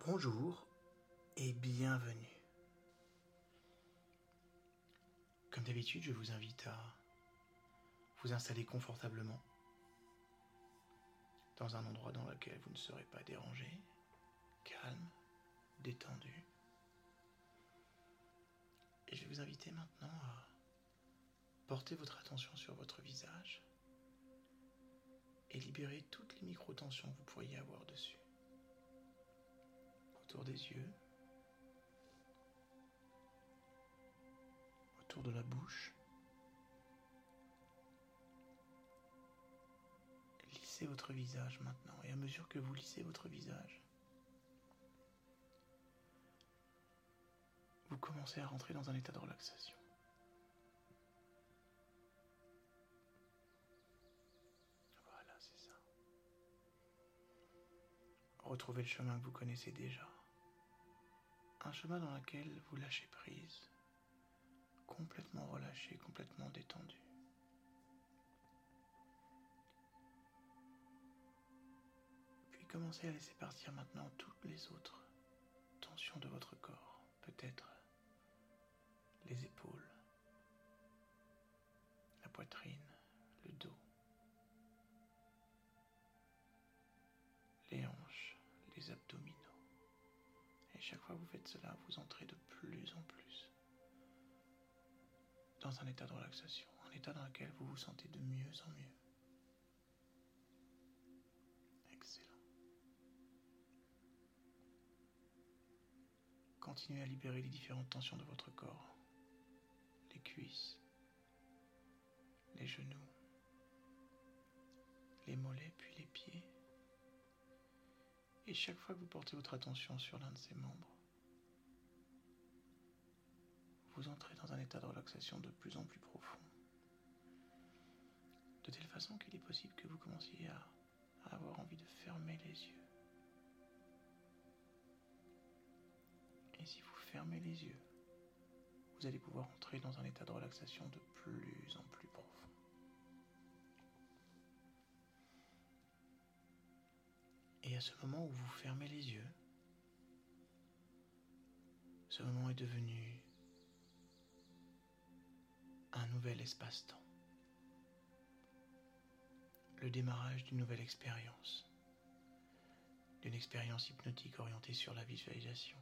Bonjour et bienvenue. Comme d'habitude, je vous invite à vous installer confortablement dans un endroit dans lequel vous ne serez pas dérangé, calme, détendu. Et je vais vous inviter maintenant à porter votre attention sur votre visage et libérer toutes les micro-tensions que vous pourriez avoir dessus. Autour des yeux, autour de la bouche. Lissez votre visage maintenant, et à mesure que vous lissez votre visage, vous commencez à rentrer dans un état de relaxation. Voilà, c'est ça. Retrouvez le chemin que vous connaissez déjà. Un chemin dans lequel vous lâchez prise, complètement relâché, complètement détendu. Puis commencez à laisser partir maintenant toutes les autres tensions de votre corps. Peut-être les épaules, la poitrine, le dos, les hanches, les abdominaux. Et chaque fois que vous faites cela, vous entrez de plus en plus dans un état de relaxation, un état dans lequel vous vous sentez de mieux en mieux. Excellent. Continuez à libérer les différentes tensions de votre corps, les cuisses, les genoux, les mollets puis les pieds. Et chaque fois que vous portez votre attention sur l'un de ces membres, vous entrez dans un état de relaxation de plus en plus profond. De telle façon qu'il est possible que vous commenciez à avoir envie de fermer les yeux. Et si vous fermez les yeux, vous allez pouvoir entrer dans un état de relaxation de plus en plus profond. Et à ce moment où vous fermez les yeux, ce moment est devenu un nouvel espace-temps. Le démarrage d'une nouvelle expérience, d'une expérience hypnotique orientée sur la visualisation,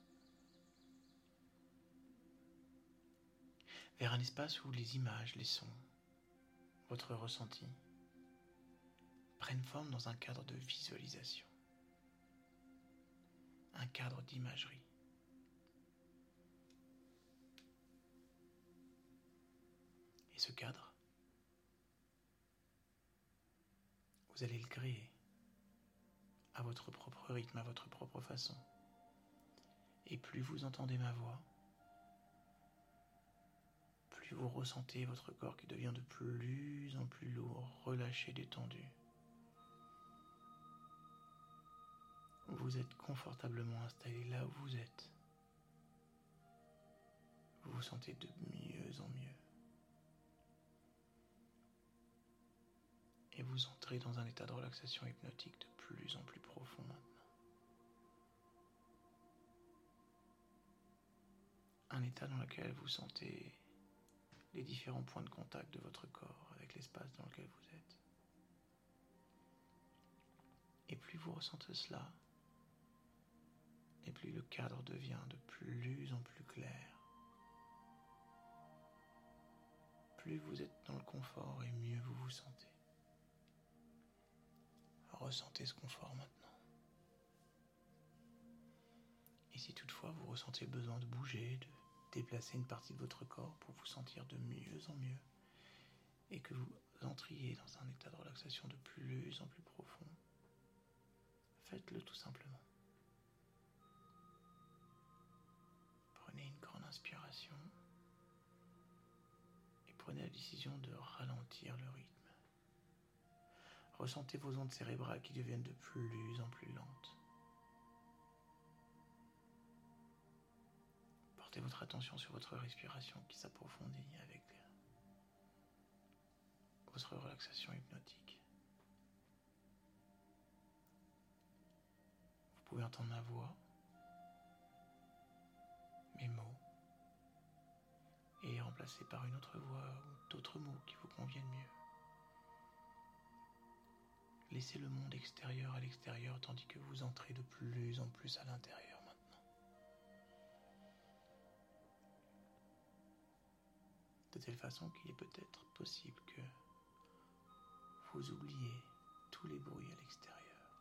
vers un espace où les images, les sons, votre ressenti prennent forme dans un cadre de visualisation, un cadre d'imagerie. Et ce cadre, vous allez le créer à votre propre rythme, à votre propre façon. Et plus vous entendez ma voix, plus vous ressentez votre corps qui devient de plus en plus lourd, relâché, détendu. Vous êtes confortablement installé là où vous êtes. Vous vous sentez de mieux en mieux. Et vous entrez dans un état de relaxation hypnotique de plus en plus profond maintenant. Un état dans lequel vous sentez les différents points de contact de votre corps avec l'espace dans lequel vous êtes. Et plus vous ressentez cela, et plus le cadre devient de plus en plus clair. Plus vous êtes dans le confort et mieux vous vous sentez. Ressentez ce confort maintenant. Et si toutefois vous ressentez le besoin de bouger, de déplacer une partie de votre corps pour vous sentir de mieux en mieux, et que vous entriez dans un état de relaxation de plus en plus profond, faites-le tout simplement. Prenez une grande inspiration et prenez la décision de ralentir le rythme. Ressentez vos ondes cérébrales qui deviennent de plus en plus lentes. Portez votre attention sur votre respiration qui s'approfondit avec votre relaxation hypnotique. Vous pouvez entendre ma voix mes mots et les remplacer par une autre voix ou d'autres mots qui vous conviennent mieux. Laissez le monde extérieur à l'extérieur tandis que vous entrez de plus en plus à l'intérieur maintenant. De telle façon qu'il est peut-être possible que vous oubliez tous les bruits à l'extérieur.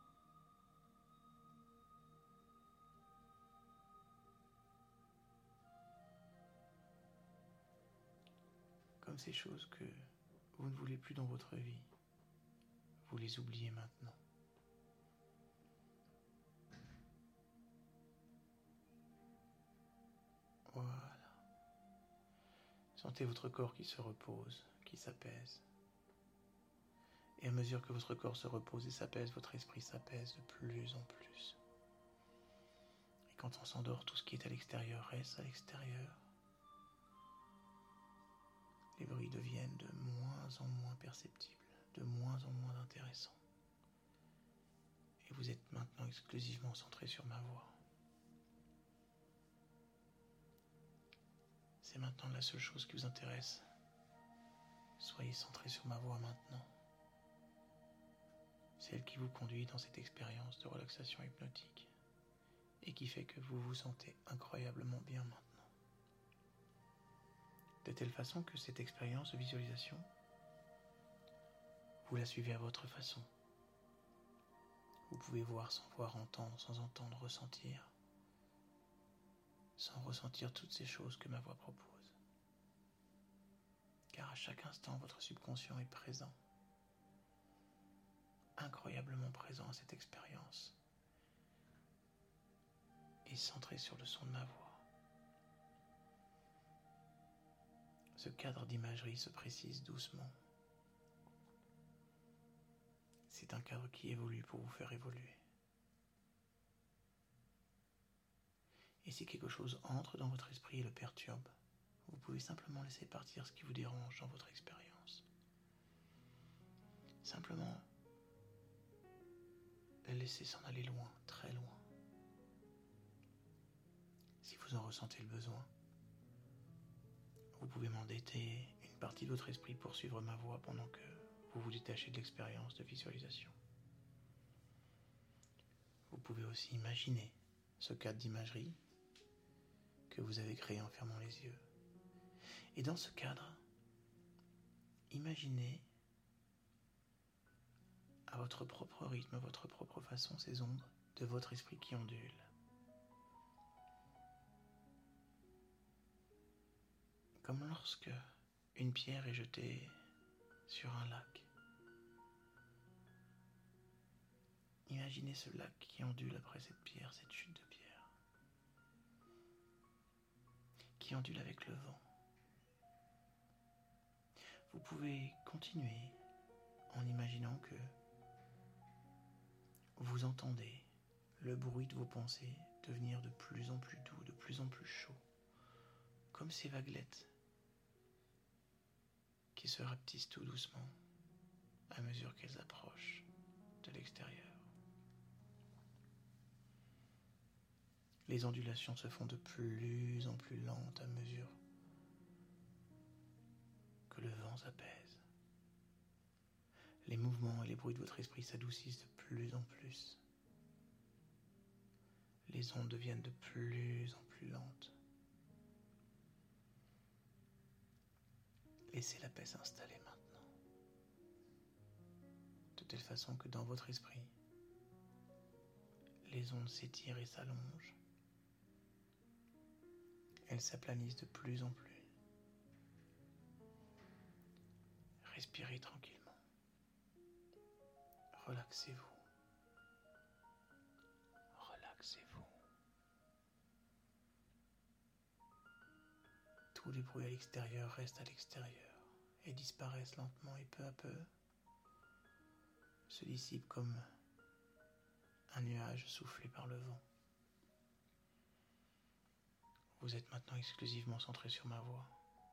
Comme ces choses que vous ne voulez plus dans votre vie, vous les oubliez maintenant. Voilà. Sentez votre corps qui se repose, qui s'apaise. Et à mesure que votre corps se repose et s'apaise, votre esprit s'apaise de plus en plus. Et quand on s'endort, tout ce qui est à l'extérieur reste à l'extérieur. Les bruits deviennent de moins en moins perceptibles, de moins en moins intéressants. Et vous êtes maintenant exclusivement centré sur ma voix. C'est maintenant la seule chose qui vous intéresse. Soyez centré sur ma voix maintenant. Celle qui vous conduit dans cette expérience de relaxation hypnotique et qui fait que vous vous sentez incroyablement bien maintenant. De telle façon que cette expérience de visualisation, vous la suivez à votre façon. Vous pouvez voir sans voir, entendre sans entendre, ressentir, sans ressentir toutes ces choses que ma voix propose. Car à chaque instant, votre subconscient est présent, incroyablement présent à cette expérience, et centré sur le son de ma voix. Ce cadre d'imagerie se précise doucement. C'est un cadre qui évolue pour vous faire évoluer. Et si quelque chose entre dans votre esprit et le perturbe, vous pouvez simplement laisser partir ce qui vous dérange dans votre expérience. Simplement, la laisser s'en aller loin, très loin. Si vous en ressentez le besoin, vous pouvez mandater une partie de votre esprit pour suivre ma voix pendant que vous vous détachez de l'expérience de visualisation. Vous pouvez aussi imaginer ce cadre d'imagerie que vous avez créé en fermant les yeux. Et dans ce cadre, imaginez à votre propre rythme, à votre propre façon, ces ondes de votre esprit qui ondulent. Comme lorsque une pierre est jetée sur un lac. Imaginez ce lac qui ondule après cette pierre, cette chute de pierre, qui ondule avec le vent. Vous pouvez continuer en imaginant que vous entendez le bruit de vos pensées devenir de plus en plus doux, de plus en plus chaud, comme ces vaguelettes qui se rapetissent tout doucement à mesure qu'elles approchent de l'extérieur. Les ondulations se font de plus en plus lentes à mesure que le vent s'apaise. Les mouvements et les bruits de votre esprit s'adoucissent de plus en plus. Les ondes deviennent de plus en plus lentes. Laissez la paix s'installer maintenant. De telle façon que dans votre esprit, les ondes s'étirent et s'allongent. Elles s'aplanissent de plus en plus. Respirez tranquillement. Relaxez-vous. Relaxez-vous. Tous les bruits à l'extérieur restent à l'extérieur et disparaissent lentement et peu à peu se dissipent comme un nuage soufflé par le vent. Vous êtes maintenant exclusivement centré sur ma voix.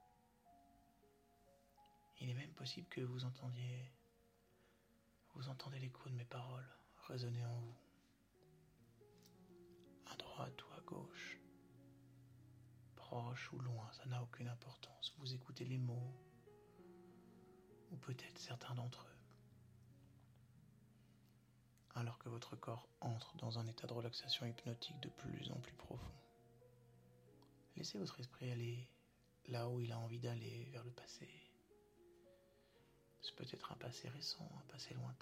Il est même possible que vous entendez l'écho de mes paroles résonner en vous, à droite ou à gauche. proche ou loin, ça n'a aucune importance. Vous écoutez les mots, ou peut-être certains d'entre eux, alors que votre corps entre dans un état de relaxation hypnotique de plus en plus profond. Laissez votre esprit aller là où il a envie d'aller, vers le passé. C'est peut-être un passé récent, un passé lointain,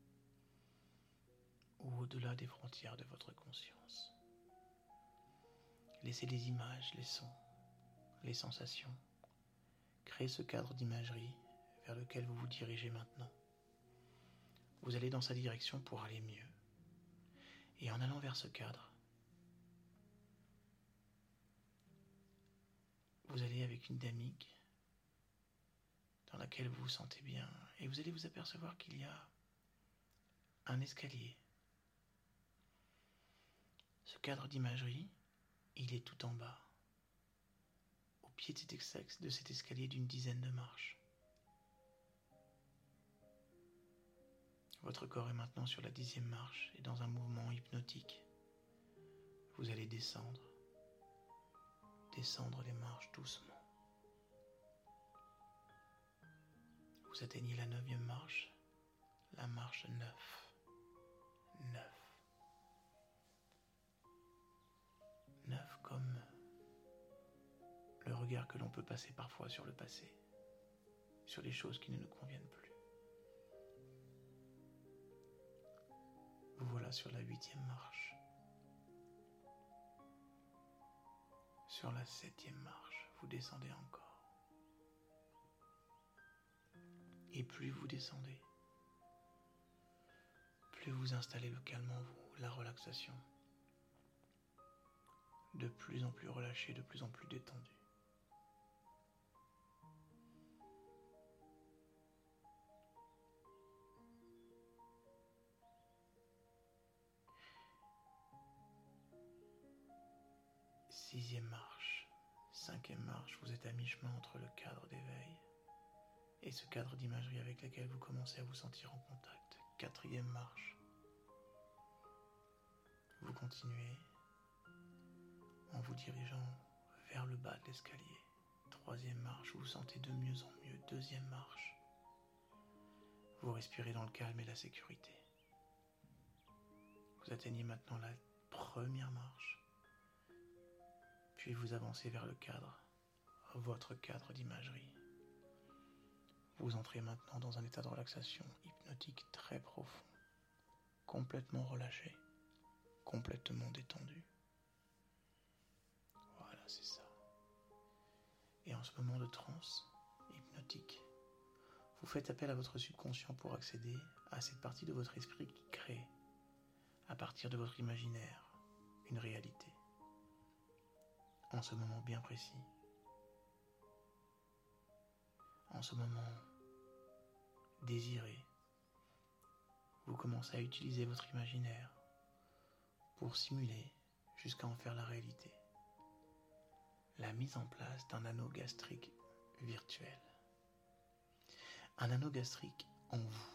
ou au-delà des frontières de votre conscience. Laissez les images, les sons, les sensations, créer ce cadre d'imagerie vers lequel vous vous dirigez maintenant. Vous allez dans sa direction pour aller mieux. Et en allant vers ce cadre, vous allez avec une dynamique dans laquelle vous vous sentez bien. Et vous allez vous apercevoir qu'il y a un escalier. Ce cadre d'imagerie, il est tout en bas, au pied de cet escalier d'une dizaine de marches. Votre corps est maintenant sur la 10e marche et dans un mouvement hypnotique. Vous allez descendre les marches doucement. Vous atteignez la 9e marche, la marche 9. 9 comme le regard que l'on peut passer parfois sur le passé, sur les choses qui ne nous conviennent plus. Vous voilà sur la 8e marche. Sur la 7e marche, vous descendez encore. Et plus vous descendez, plus vous installez le calme en vous, la relaxation. De plus en plus relâché, de plus en plus détendu. Sixième marche, 5e marche, vous êtes à mi-chemin entre le cadre d'éveil et ce cadre d'imagerie avec lequel vous commencez à vous sentir en contact. 4e marche. Vous continuez en vous dirigeant vers le bas de l'escalier. 3e marche, vous vous sentez de mieux en mieux. 2e marche. Vous respirez dans le calme et la sécurité. Vous atteignez maintenant la 1re marche. Puis vous avancez vers le cadre, votre cadre d'imagerie. Vous entrez maintenant dans un état de relaxation hypnotique très profond, complètement relâché, complètement détendu. Voilà, c'est ça. Et en ce moment de transe hypnotique, vous faites appel à votre subconscient pour accéder à cette partie de votre esprit qui crée, à partir de votre imaginaire, une réalité. En ce moment bien précis, en ce moment désiré, vous commencez à utiliser votre imaginaire pour simuler jusqu'à en faire la réalité. La mise en place d'un anneau gastrique virtuel. Un anneau gastrique en vous.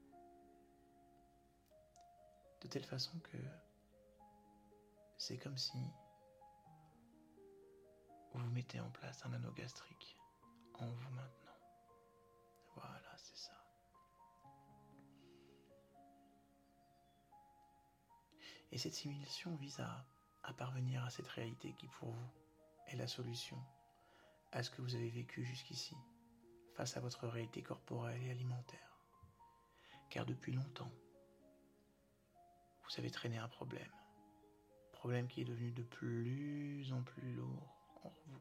De telle façon que c'est comme si vous mettez en place un anneau gastrique en vous maintenant. Voilà, c'est ça. Et cette simulation vise à parvenir à cette réalité qui pour vous est la solution à ce que vous avez vécu jusqu'ici face à votre réalité corporelle et alimentaire. Car depuis longtemps, vous avez traîné un problème qui est devenu de plus en plus lourd en vous.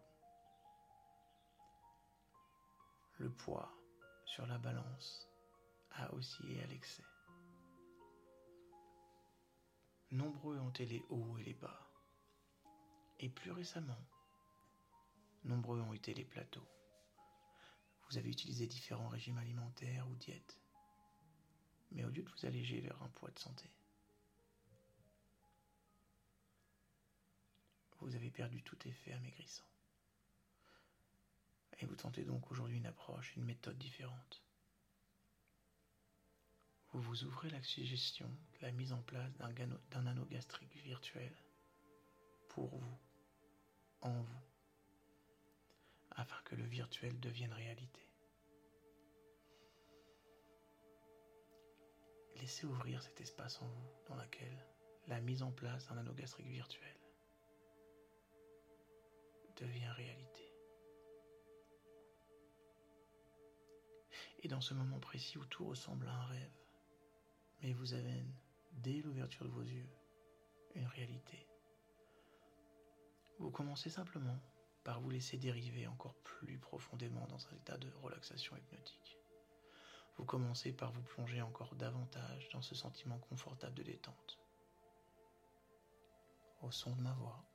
Le poids sur la balance a oscillé à l'excès. Nombreux ont été les hauts et les bas. Et plus récemment, nombreux ont été les plateaux. Vous avez utilisé différents régimes alimentaires ou diètes. Mais au lieu de vous alléger vers un poids de santé, vous avez perdu tout effet amaigrissant. Et vous tentez donc aujourd'hui une approche, une méthode différente. Vous vous ouvrez la suggestion de la mise en place d'un anneau gastrique virtuel pour vous, en vous, afin que le virtuel devienne réalité. Laissez ouvrir cet espace en vous dans lequel la mise en place d'un anneau gastrique virtuel devient réalité. Et dans ce moment précis où tout ressemble à un rêve, mais vous avez, dès l'ouverture de vos yeux, une réalité, vous commencez simplement par vous laisser dériver encore plus profondément dans un état de relaxation hypnotique. Vous commencez par vous plonger encore davantage dans ce sentiment confortable de détente. Au son de ma voix,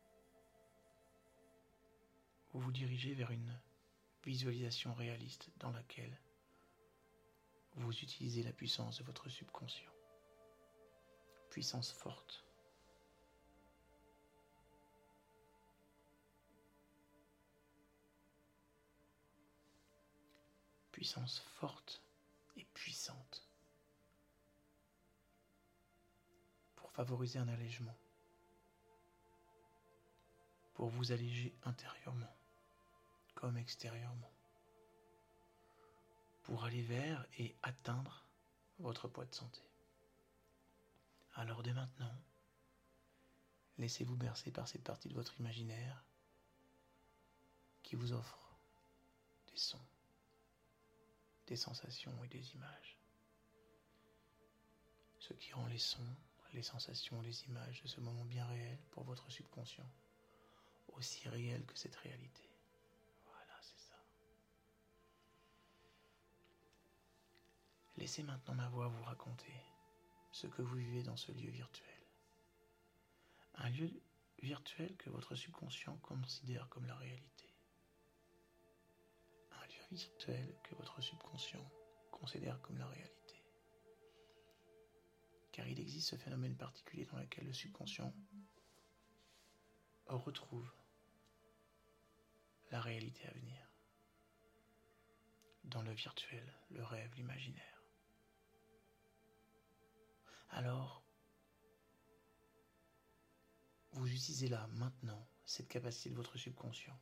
vous vous dirigez vers une visualisation réaliste dans laquelle vous utilisez la puissance de votre subconscient. Puissance forte. Puissance forte et puissante pour favoriser un allègement, pour vous alléger intérieurement comme extérieurement, pour aller vers et atteindre votre poids de santé. Alors dès maintenant, laissez-vous bercer par cette partie de votre imaginaire qui vous offre des sons, des sensations et des images. Ce qui rend les sons, les sensations, les images de ce moment bien réel pour votre subconscient, aussi réel que cette réalité. Voilà, c'est ça. Laissez maintenant ma voix vous raconter ce que vous vivez dans ce lieu virtuel. Un lieu virtuel que votre subconscient considère comme la réalité. Un lieu virtuel que votre subconscient considère comme la réalité. Car il existe ce phénomène particulier dans lequel le subconscient retrouve la réalité à venir. Dans le virtuel, le rêve, l'imaginaire. Alors, vous utilisez là, maintenant, cette capacité de votre subconscient.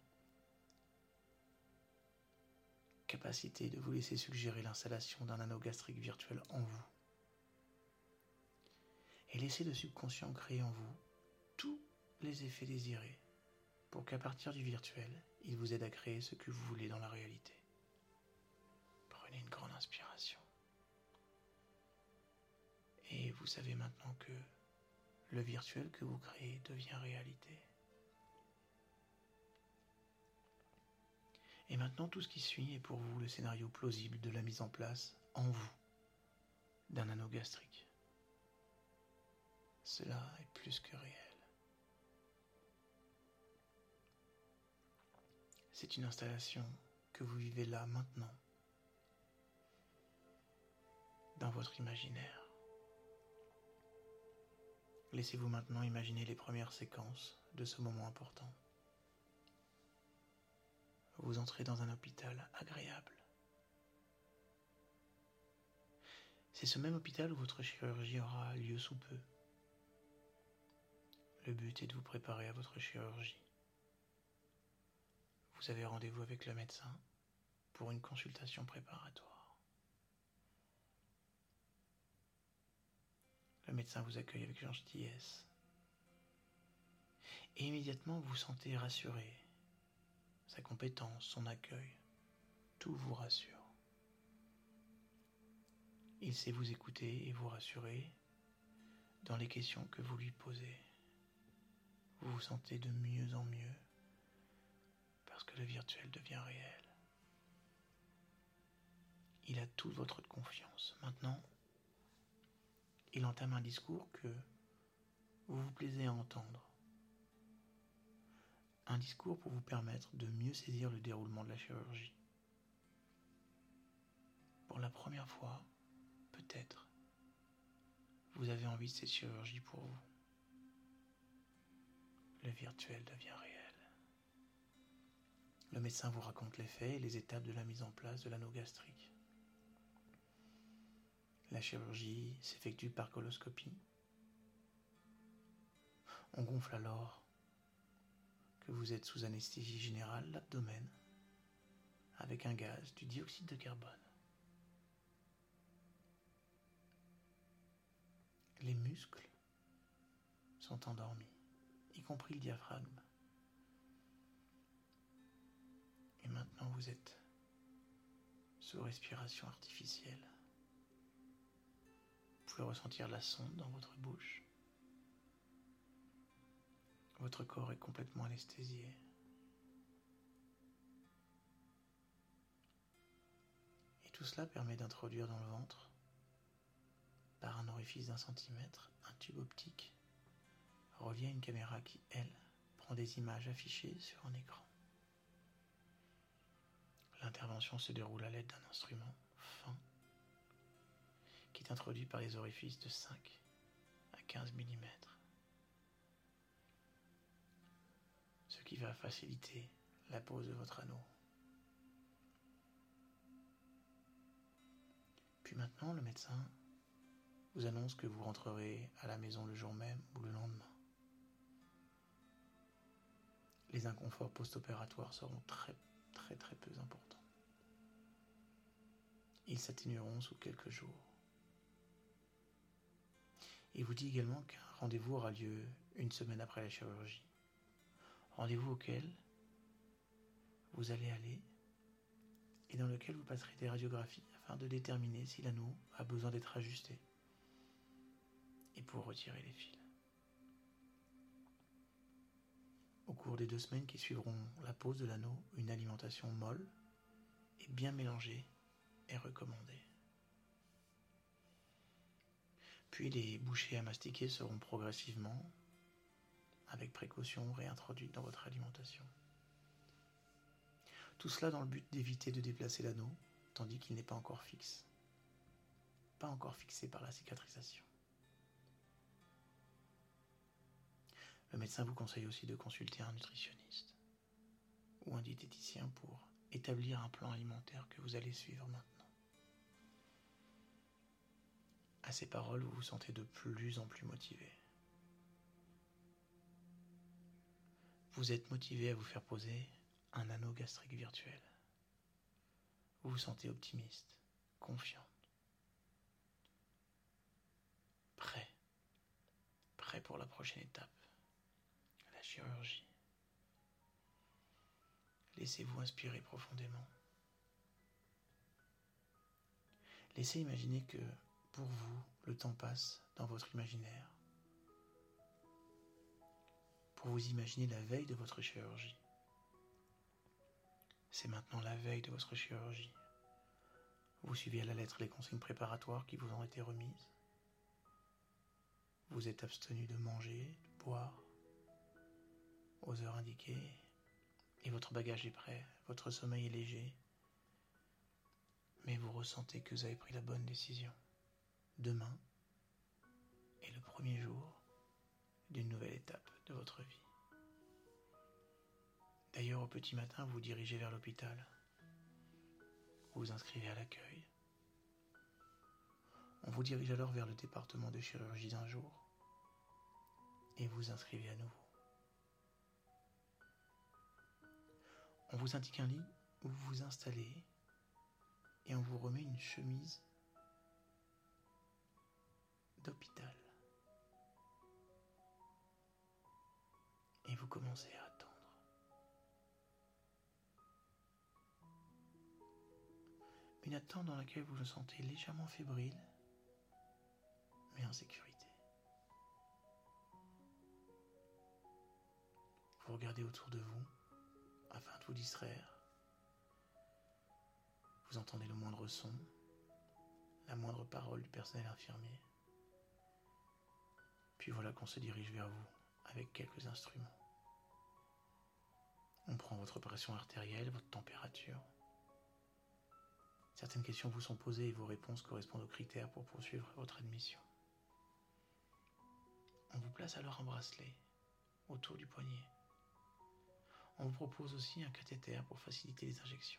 Capacité de vous laisser suggérer l'installation d'un anneau gastrique virtuel en vous. Et laissez le subconscient créer en vous tous les effets désirés pour qu'à partir du virtuel, il vous aide à créer ce que vous voulez dans la réalité. Prenez une grande inspiration. Et vous savez maintenant que le virtuel que vous créez devient réalité. Et maintenant, tout ce qui suit est pour vous le scénario plausible de la mise en place, en vous, d'un anneau gastrique. Cela est plus que réel. C'est une installation que vous vivez là, maintenant, dans votre imaginaire. Laissez-vous maintenant imaginer les premières séquences de ce moment important. Vous entrez dans un hôpital agréable. C'est ce même hôpital où votre chirurgie aura lieu sous peu. Le but est de vous préparer à votre chirurgie. Vous avez rendez-vous avec le médecin pour une consultation préparatoire. Le médecin vous accueille avec gentillesse. Et immédiatement vous vous sentez rassuré. Sa compétence, son accueil, tout vous rassure. Il sait vous écouter et vous rassurer dans les questions que vous lui posez. Vous vous sentez de mieux en mieux parce que le virtuel devient réel. Il a toute votre confiance. Maintenant, il entame un discours que vous vous plaisez à entendre. Un discours pour vous permettre de mieux saisir le déroulement de la chirurgie. Pour la première fois, peut-être, vous avez envie de cette chirurgie pour vous. Le virtuel devient réel. Le médecin vous raconte les faits et les étapes de la mise en place de l'anneau gastrique. La chirurgie s'effectue par coloscopie. On gonfle alors que vous êtes sous anesthésie générale l'abdomen avec un gaz, du dioxyde de carbone. Les muscles sont endormis, y compris le diaphragme. Et maintenant vous êtes sous respiration artificielle. Vous pouvez ressentir la sonde dans votre bouche. Votre corps est complètement anesthésié. Et tout cela permet d'introduire dans le ventre, par un orifice d'1 centimètre, un tube optique relié à une caméra qui, elle, prend des images affichées sur un écran. L'intervention se déroule à l'aide d'un instrument fin qui est introduit par les orifices de 5 à 15 mm, ce qui va faciliter la pose de votre anneau. Puis maintenant, le médecin vous annonce que vous rentrerez à la maison le jour même ou le lendemain. Les inconforts post-opératoires seront très peu importants. Ils s'atténueront sous quelques jours. Il vous dit également qu'un rendez-vous aura lieu 1 semaine après la chirurgie. Rendez-vous auquel vous allez aller et dans lequel vous passerez des radiographies afin de déterminer si l'anneau a besoin d'être ajusté et pour retirer les fils. Au cours des 2 semaines qui suivront la pose de l'anneau, une alimentation molle et bien mélangée est recommandée. Puis les bouchées à mastiquer seront progressivement, avec précaution, réintroduites dans votre alimentation. Tout cela dans le but d'éviter de déplacer l'anneau, tandis qu'il n'est pas encore fixe. Pas encore fixé par la cicatrisation. Le médecin vous conseille aussi de consulter un nutritionniste ou un diététicien pour établir un plan alimentaire que vous allez suivre maintenant. À ces paroles, vous vous sentez de plus en plus motivé. Vous êtes motivé à vous faire poser un anneau gastrique virtuel. Vous vous sentez optimiste, confiante, prêt pour la prochaine étape, la chirurgie. Laissez-vous inspirer profondément. Laissez imaginer que, pour vous, le temps passe dans votre imaginaire. Pour vous imaginer la veille de votre chirurgie. C'est maintenant la veille de votre chirurgie. Vous suivez à la lettre les consignes préparatoires qui vous ont été remises. Vous êtes abstenu de manger, de boire, aux heures indiquées, et votre bagage est prêt, votre sommeil est léger, mais vous ressentez que vous avez pris la bonne décision. Demain est le premier jour d'une nouvelle étape de votre vie. D'ailleurs, au petit matin, vous vous dirigez vers l'hôpital. Vous vous inscrivez à l'accueil. On vous dirige alors vers le département de chirurgie d'un jour et vous inscrivez à nouveau. On vous indique un lit où vous vous installez et on vous remet une chemise d'hôpital. Et vous commencez à attendre. Une attente dans laquelle vous vous sentez légèrement fébrile, mais en sécurité. Vous regardez autour de vous afin de vous distraire. Vous entendez le moindre son, la moindre parole du personnel infirmier. Puis voilà qu'on se dirige vers vous avec quelques instruments. On prend votre pression artérielle, votre température. Certaines questions vous sont posées et vos réponses correspondent aux critères pour poursuivre votre admission. On vous place alors un bracelet autour du poignet. On vous propose aussi un cathéter pour faciliter les injections.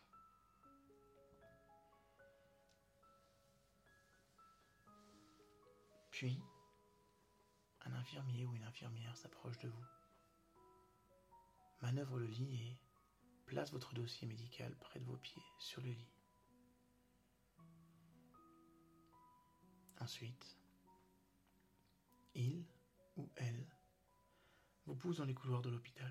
Puis, un infirmier ou une infirmière s'approche de vous, manœuvre le lit et place votre dossier médical près de vos pieds, sur le lit. Ensuite, il ou elle vous pousse dans les couloirs de l'hôpital.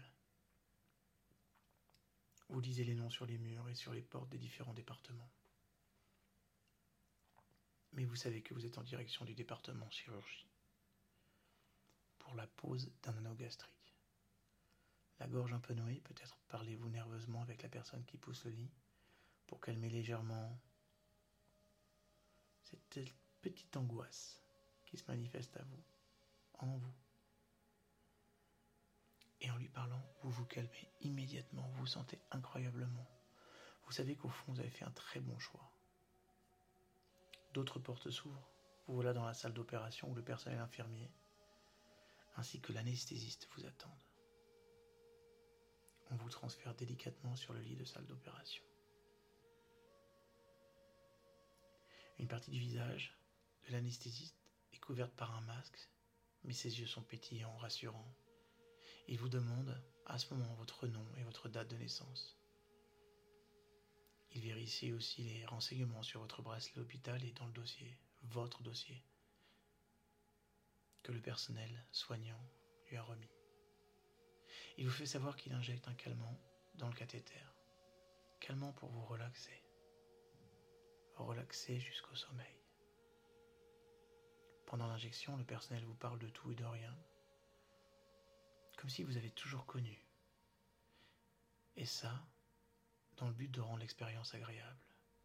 Vous lisez les noms sur les murs et sur les portes des différents départements. Mais vous savez que vous êtes en direction du département chirurgie pour la pose d'un anneau gastrique. La gorge un peu nouée, peut-être parlez-vous nerveusement avec la personne qui pousse le lit pour calmer légèrement cette petite angoisse qui se manifeste à vous, en vous. Et en lui parlant, vous vous calmez immédiatement, vous vous sentez incroyablement. Vous savez qu'au fond, vous avez fait un très bon choix. D'autres portes s'ouvrent. Vous voilà dans la salle d'opération où le personnel infirmier ainsi que l'anesthésiste vous attendent. On vous transfère délicatement sur le lit de salle d'opération. Une partie du visage de l'anesthésiste est couverte par un masque, mais ses yeux sont pétillants, rassurants. Il vous demande à ce moment votre nom et votre date de naissance. Il vérifie aussi les renseignements sur votre bracelet hôpital et dans le dossier, votre dossier, que le personnel soignant lui a remis. Il vous fait savoir qu'il injecte un calmant dans le cathéter. Calmant pour vous relaxer. Relaxer jusqu'au sommeil. Pendant l'injection, le personnel vous parle de tout et de rien, comme si vous avez toujours connu. Et ça, dans le but de rendre l'expérience agréable.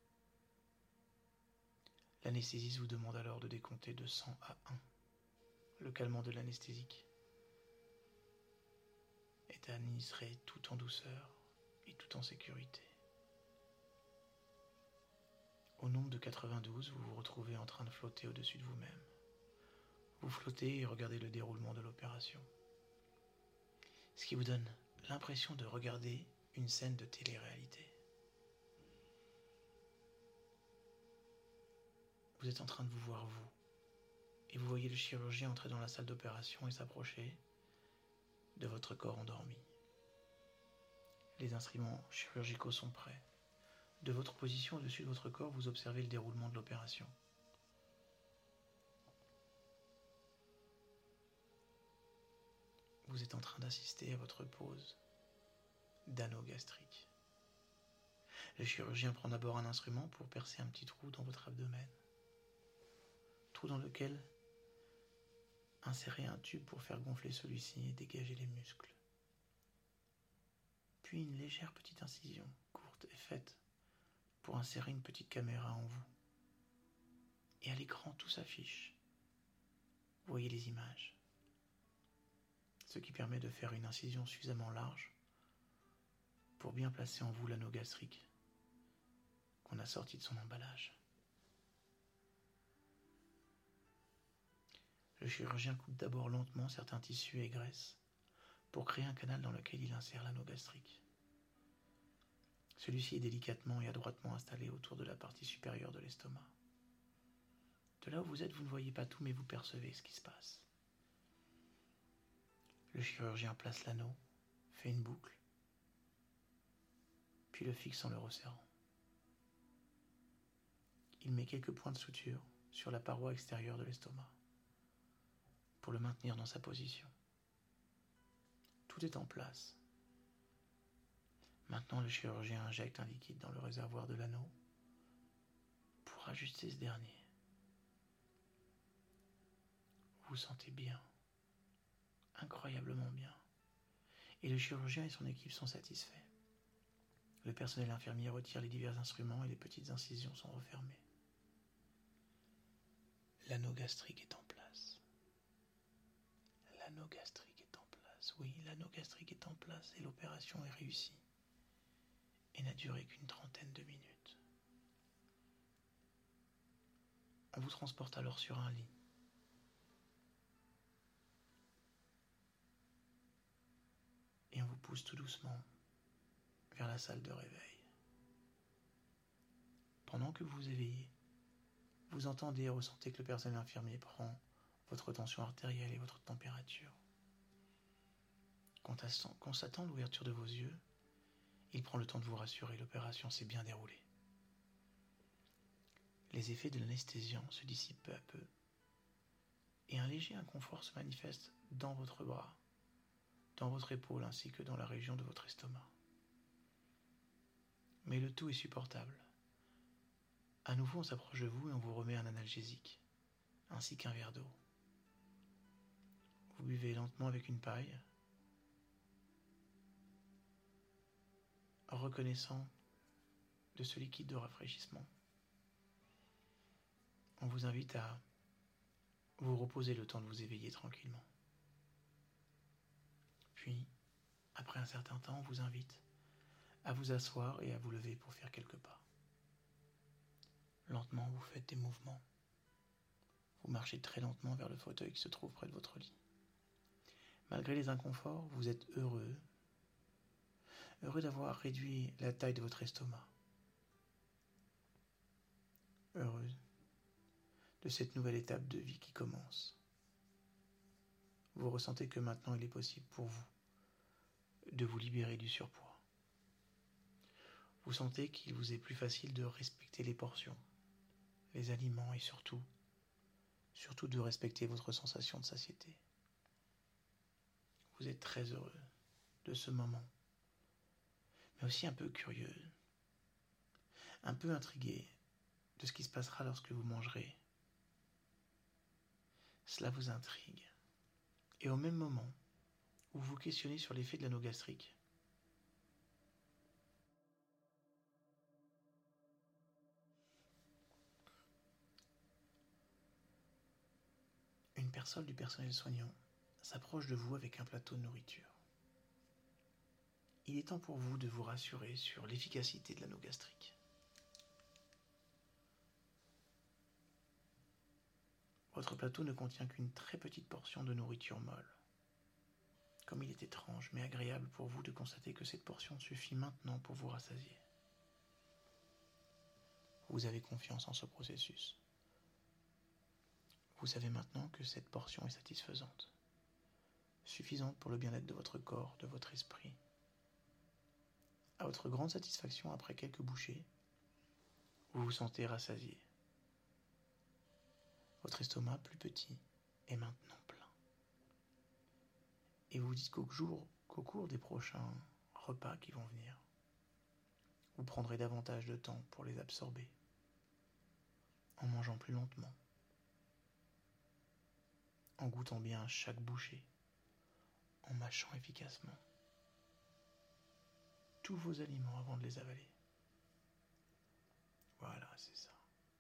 L'anesthésiste vous demande alors de décompter de 100 à 1. Le calmant de l'anesthésique est administré tout en douceur et tout en sécurité. Au nombre de 92, vous vous retrouvez en train de flotter au-dessus de vous-même. Vous flottez et regardez le déroulement de l'opération. Ce qui vous donne l'impression de regarder une scène de télé-réalité. Vous êtes en train de vous voir vous, et vous voyez le chirurgien entrer dans la salle d'opération et s'approcher de votre corps endormi. Les instruments chirurgicaux sont prêts. De votre position au-dessus de votre corps, vous observez le déroulement de l'opération. Vous êtes en train d'assister à votre pose d'anneau gastrique. Le chirurgien prend d'abord un instrument pour percer un petit trou dans votre abdomen. Trou dans lequel insérer un tube pour faire gonfler celui-ci et dégager les muscles. Puis une légère petite incision, courte et faite, pour insérer une petite caméra en vous. Et à l'écran, tout s'affiche. Vous voyez les images. Ce qui permet de faire une incision suffisamment large pour bien placer en vous l'anneau gastrique qu'on a sorti de son emballage. Le chirurgien coupe d'abord lentement certains tissus et graisses pour créer un canal dans lequel il insère l'anneau gastrique. Celui-ci est délicatement et adroitement installé autour de la partie supérieure de l'estomac. De là où vous êtes, vous ne voyez pas tout, mais vous percevez ce qui se passe. Le chirurgien place l'anneau, fait une boucle, puis le fixe en le resserrant. Il met quelques points de suture sur la paroi extérieure de l'estomac pour le maintenir dans sa position. Tout est en place. Maintenant, le chirurgien injecte un liquide dans le réservoir de l'anneau pour ajuster ce dernier. Vous vous sentez bien, incroyablement bien. Et le chirurgien et son équipe sont satisfaits. Le personnel infirmier retire les divers instruments et les petites incisions sont refermées. L'anneau gastrique est en place. L'anneau gastrique est en place. Oui, l'anneau gastrique est en place et l'opération est réussie. Et n'a duré qu'une trentaine de minutes. On vous transporte alors sur un lit. Et on vous pousse tout doucement vers la salle de réveil. Pendant que vous vous éveillez, vous entendez et ressentez que le personnel infirmier prend votre tension artérielle et votre température. Constatant l'ouverture de vos yeux, Il prend le temps de vous rassurer, l'opération s'est bien déroulée. Les effets de l'anesthésiant se dissipent peu à peu et un léger inconfort se manifeste dans votre bras, dans votre épaule ainsi que dans la région de votre estomac. Mais le tout est supportable. À nouveau, on s'approche de vous et on vous remet un analgésique, ainsi qu'un verre d'eau. Vous buvez lentement avec une paille, reconnaissant de ce liquide de rafraîchissement. On vous invite à vous reposer le temps de vous éveiller tranquillement. Puis, après un certain temps, on vous invite à vous asseoir et à vous lever pour faire quelques pas. Lentement, vous faites des mouvements. Vous marchez très lentement vers le fauteuil qui se trouve près de votre lit. Malgré les inconforts, vous êtes heureux d'avoir réduit la taille de votre estomac. Heureux de cette nouvelle étape de vie qui commence. Vous ressentez que maintenant il est possible pour vous de vous libérer du surpoids. Vous sentez qu'il vous est plus facile de respecter les portions, les aliments et surtout de respecter votre sensation de satiété. Vous êtes très heureux de ce moment, mais aussi un peu curieux, un peu intrigué de ce qui se passera lorsque vous mangerez. Cela vous intrigue. Et au même moment où vous vous questionnez sur l'effet de l'anneau gastrique, une personne du personnel soignant s'approche de vous avec un plateau de nourriture. Il est temps pour vous de vous rassurer sur l'efficacité de l'anneau gastrique. Votre plateau ne contient qu'une très petite portion de nourriture molle. Comme il est étrange mais agréable pour vous de constater que cette portion suffit maintenant pour vous rassasier. Vous avez confiance en ce processus. Vous savez maintenant que cette portion est satisfaisante, suffisante pour le bien-être de votre corps, de votre esprit. À votre grande satisfaction, après quelques bouchées, vous vous sentez rassasié. Votre estomac, plus petit, est maintenant plein. Et vous dites qu'au cours des prochains repas qui vont venir, vous prendrez davantage de temps pour les absorber, en mangeant plus lentement, en goûtant bien chaque bouchée, en mâchant efficacement tous vos aliments avant de les avaler. Voilà, c'est ça.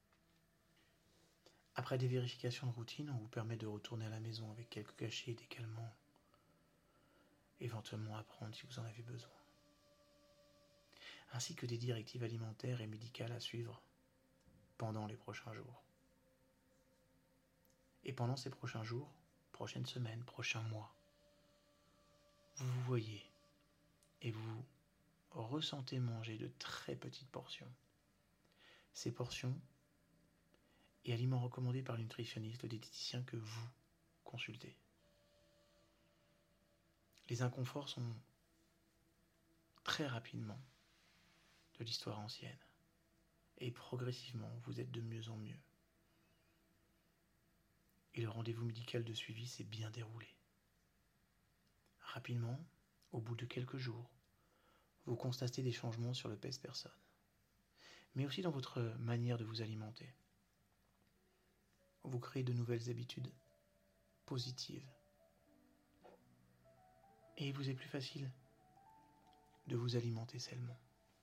Après des vérifications de routine, on vous permet de retourner à la maison avec quelques cachets et des calmants, éventuellement à prendre si vous en avez besoin, ainsi que des directives alimentaires et médicales à suivre pendant les prochains jours. Et pendant ces prochains jours, prochaines semaines, prochains mois, vous vous voyez et vous ressentez manger de très petites portions. Ces portions et aliments recommandés par le nutritionniste, le diététicien que vous consultez. Les inconforts sont très rapidement de l'histoire ancienne et progressivement vous êtes de mieux en mieux. Et le rendez-vous médical de suivi s'est bien déroulé. Rapidement, au bout de quelques jours, vous constatez des changements sur le pèse-personne, mais aussi dans votre manière de vous alimenter. Vous créez de nouvelles habitudes positives. Et il vous est plus facile de vous alimenter sainement.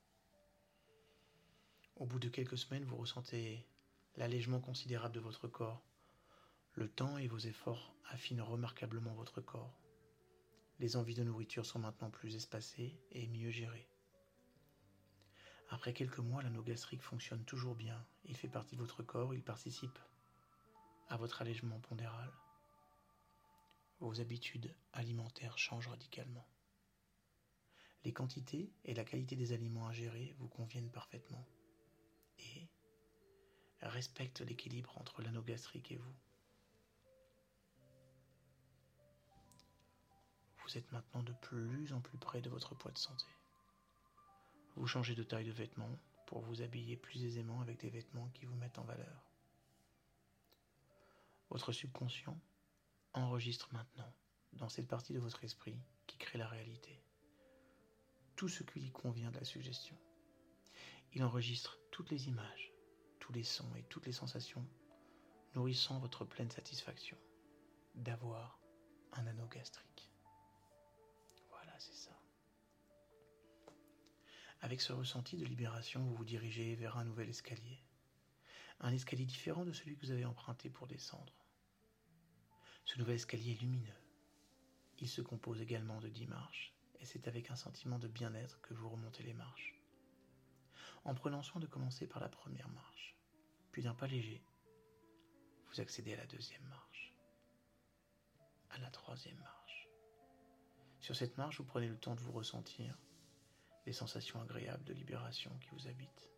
Au bout de quelques semaines, vous ressentez l'allègement considérable de votre corps. Le temps et vos efforts affinent remarquablement votre corps. Les envies de nourriture sont maintenant plus espacées et mieux gérées. Après quelques mois, l'anneau gastrique fonctionne toujours bien. Il fait partie de votre corps, il participe à votre allègement pondéral. Vos habitudes alimentaires changent radicalement. Les quantités et la qualité des aliments ingérés vous conviennent parfaitement et respectent l'équilibre entre l'anneau gastrique et vous. Vous êtes maintenant de plus en plus près de votre poids de santé. Vous changez de taille de vêtements pour vous habiller plus aisément avec des vêtements qui vous mettent en valeur. Votre subconscient enregistre maintenant, dans cette partie de votre esprit qui crée la réalité, tout ce qui lui convient de la suggestion. Il enregistre toutes les images, tous les sons et toutes les sensations nourrissant votre pleine satisfaction d'avoir un anneau gastrique. Voilà, c'est ça. Avec ce ressenti de libération, vous vous dirigez vers un nouvel escalier. Un escalier différent de celui que vous avez emprunté pour descendre. Ce nouvel escalier est lumineux. Il se compose également de 10 marches, et c'est avec un sentiment de bien-être que vous remontez les marches. En prenant soin de commencer par la première marche, puis d'un pas léger, vous accédez à la deuxième marche, à la troisième marche. Sur cette marche, vous prenez le temps de vous ressentir les sensations agréables de libération qui vous habitent.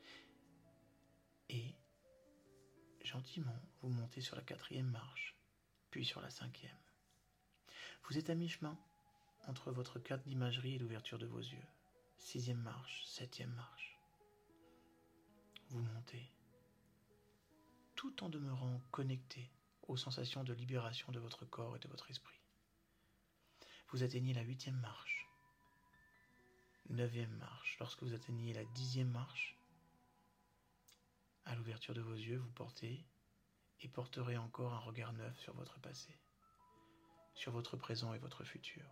Et, gentiment, vous montez sur la quatrième marche, puis sur la cinquième. Vous êtes à mi-chemin entre votre cadre d'imagerie et l'ouverture de vos yeux. Sixième marche, septième marche. Vous montez, tout en demeurant connecté aux sensations de libération de votre corps et de votre esprit. Vous atteignez la huitième marche, neuvième marche. Lorsque vous atteignez la 10e marche, à l'ouverture de vos yeux, vous portez et porterez encore un regard neuf sur votre passé, sur votre présent et votre futur.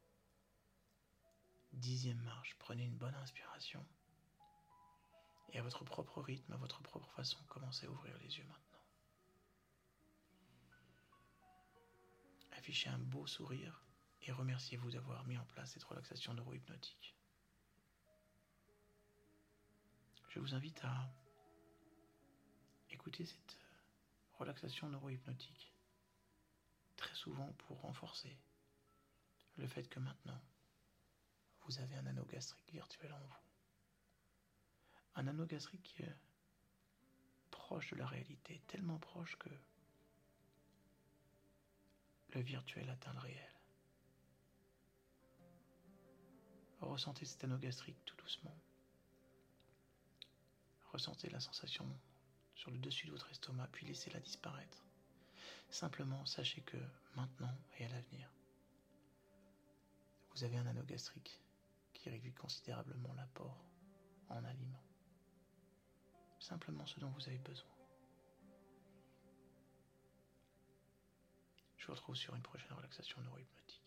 10e marche, prenez une bonne inspiration et à votre propre rythme, à votre propre façon, commencez à ouvrir les yeux maintenant. Affichez un beau sourire et remerciez-vous d'avoir mis en place cette relaxation neuro-hypnotique. Je vous invite à écouter cette relaxation neuro-hypnotique très souvent pour renforcer le fait que maintenant, vous avez un anneau gastrique virtuel en vous. Un anneau gastrique qui est proche de la réalité, tellement proche que le virtuel atteint le réel. Ressentez cet anneau gastrique tout doucement. Ressentez la sensation sur le dessus de votre estomac, puis laissez-la disparaître. Simplement, sachez que maintenant et à l'avenir, vous avez un anneau gastrique qui réduit considérablement l'apport en aliments. Simplement ce dont vous avez besoin. Je vous retrouve sur une prochaine relaxation neuro-hypnotique.